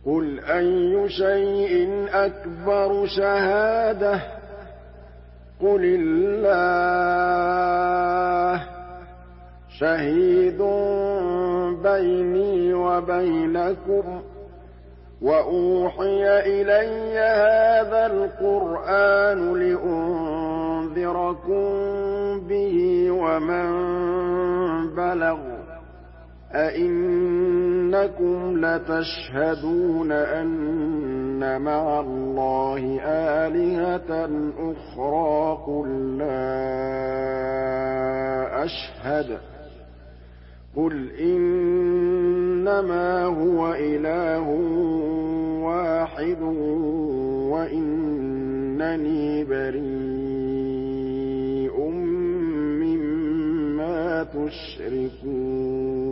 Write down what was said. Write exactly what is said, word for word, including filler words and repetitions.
قُلْ أَيُّ شَيْءٍ أَكْبَرُ شَهَادَةً ۖ قُلِ اللَّهُ ۖ شَهِيدٌ بَيْنِي وَبَيْنَكُمْ ۚ وَأُوحِيَ إِلَيَّ هَٰذَا الْقُرْآنُ لِأُنذِرَكُم بِهِ وَمَن بَلَغَ ۚ أَئِنَّكُمْ لَتَشْهَدُونَ أَنَّ مَعَ اللَّهِ آلِهَةً أُخْرَىٰ قُل لَّا أَشْهَدُ ۚ قُلْ إِنَّمَا هُوَ إِلَٰهٌ وَاحِدٌ وَإِنَّنِي بَرِيءٌ مِّمَّا تُشْرِكُونَ